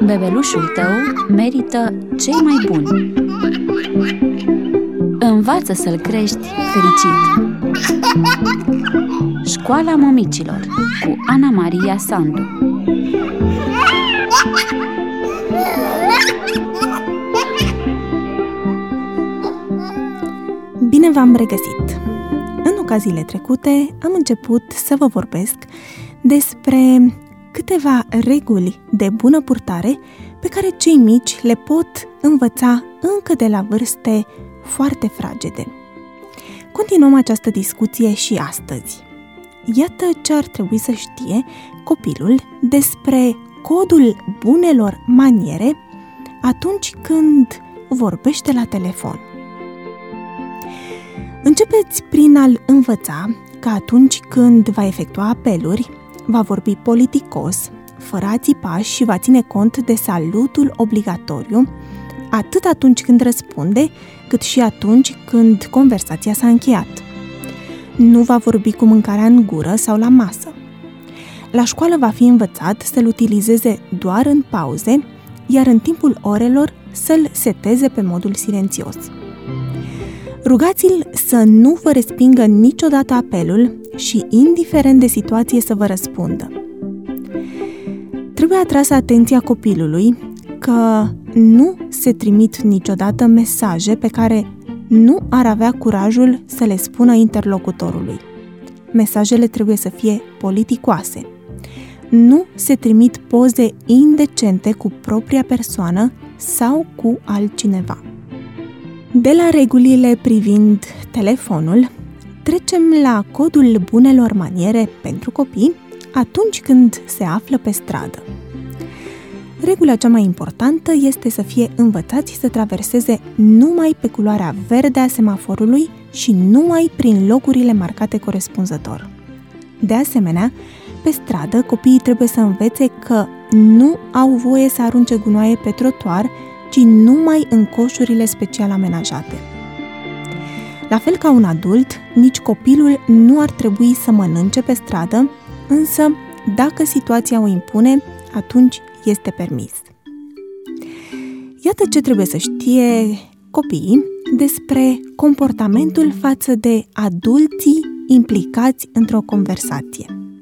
Bebelușul tău merită cei mai buni. Învață să-l crești fericit. Școala Mămicilor cu Ana Maria Sandu. Bine v-am regăsit! În ocaziile trecute am început să vă vorbesc despre câteva reguli de bună purtare pe care cei mici le pot învăța încă de la vârste foarte fragede. Continuăm această discuție și astăzi. Iată ce ar trebui să știe copilul despre codul bunelor maniere atunci când vorbește la telefon. Începeți prin a-l învăța că atunci când va efectua apeluri, va vorbi politicos, fără a țipa și va ține cont de salutul obligatoriu, atât atunci când răspunde, cât și atunci când conversația s-a încheiat. Nu va vorbi cu mâncarea în gură sau la masă. La școală va fi învățat să-l utilizeze doar în pauze, iar în timpul orelor să-l seteze pe modul silențios. Rugați-l să nu vă respingă niciodată apelul și, indiferent de situație, să vă răspundă. Trebuie atrasă atenția copilului că nu se trimit niciodată mesaje pe care nu ar avea curajul să le spună interlocutorului. Mesajele trebuie să fie politicoase. Nu se trimit poze indecente cu propria persoană sau cu altcineva. De la regulile privind telefonul, trecem la codul bunelor maniere pentru copii atunci când se află pe stradă. Regula cea mai importantă este să fie învățați să traverseze numai pe culoarea verde a semaforului și numai prin locurile marcate corespunzător. De asemenea, pe stradă, copiii trebuie să învețe că nu au voie să arunce gunoaie pe trotuar, ci numai în coșurile special amenajate. La fel ca un adult, nici copilul nu ar trebui să mănânce pe stradă, însă, dacă situația o impune, atunci este permis. Iată ce trebuie să știe copiii despre comportamentul față de adulții implicați într-o conversație.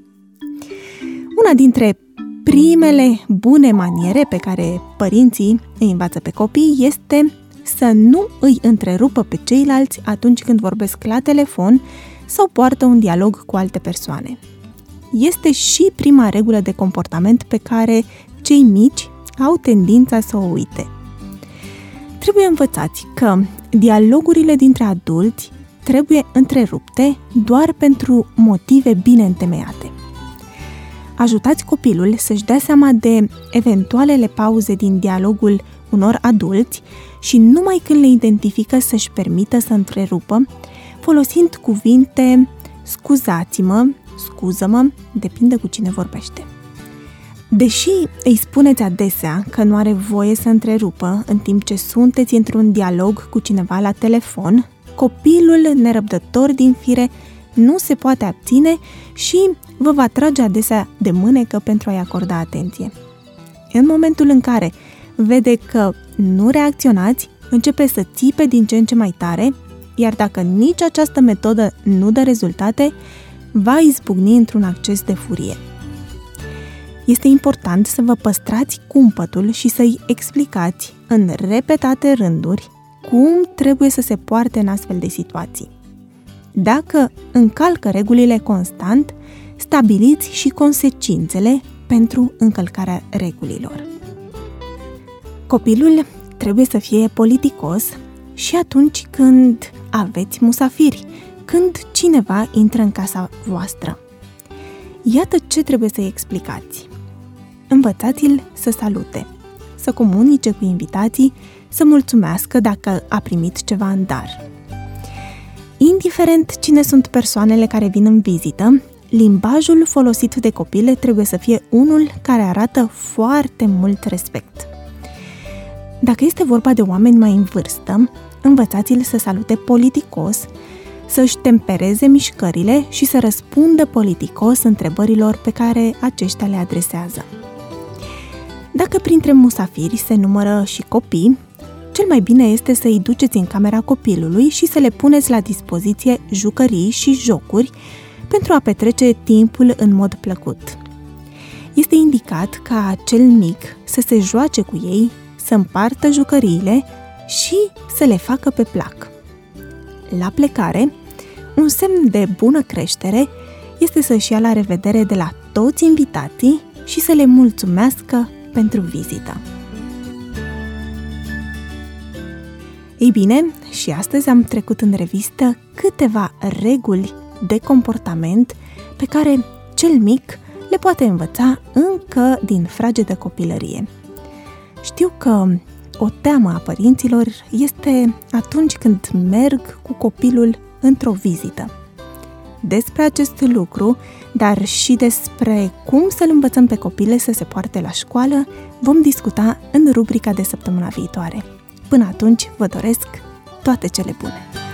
Una dintre primele bune maniere pe care părinții îi învață pe copii este să nu îi întrerupă pe ceilalți atunci când vorbesc la telefon sau poartă un dialog cu alte persoane. Este și prima regulă de comportament pe care cei mici au tendința să o uite. Trebuie învățați că dialogurile dintre adulți trebuie întrerupte doar pentru motive bine întemeiate. Ajutați copilul să-și dea seama de eventualele pauze din dialogul unor adulți și numai când le identifică să-și permită să întrerupă, folosind cuvinte scuzați-mă, scuză-mă, depinde cu cine vorbește. Deși îi spuneți adesea că nu are voie să întrerupă în timp ce sunteți într-un dialog cu cineva la telefon, copilul nerăbdător din fire nu se poate abține și vă va trage adesea de mânecă pentru a-i acorda atenție. În momentul în care vede că nu reacționați, începe să țipe din ce în ce mai tare, iar dacă nici această metodă nu dă rezultate, va izbucni într-un acces de furie. Este important să vă păstrați cumpătul și să-i explicați în repetate rânduri cum trebuie să se poarte în astfel de situații. Dacă încalcă regulile constant, stabiliți și consecințele pentru încălcarea regulilor. Copilul trebuie să fie politicos și atunci când aveți musafiri, când cineva intră în casa voastră. Iată ce trebuie să-i explicați. Învățați-l să salute, să comunice cu invitații, să mulțumească dacă a primit ceva în dar. Indiferent cine sunt persoanele care vin în vizită, limbajul folosit de copil trebuie să fie unul care arată foarte mult respect. Dacă este vorba de oameni mai în vârstă, învățați-l să salute politicos, să-și tempereze mișcările și să răspundă politicos întrebărilor pe care aceștia le adresează. Dacă printre musafiri se numără și copii, cel mai bine este să îi duceți în camera copilului și să le puneți la dispoziție jucării și jocuri pentru a petrece timpul în mod plăcut. Este indicat ca cel mic să se joace cu ei, să împartă jucăriile și să le facă pe plac. La plecare, un semn de bună creștere este să-și ia la revedere de la toți invitații și să le mulțumească pentru vizită. Ei bine, și astăzi am trecut în revistă câteva reguli de comportament pe care cel mic le poate învăța încă din fragedă copilărie. Știu că o teamă a părinților este atunci când merg cu copilul într-o vizită. Despre acest lucru, dar și despre cum să-l învățăm pe copil să se poarte la școală, vom discuta în rubrica de săptămâna viitoare. Până atunci, vă doresc toate cele bune!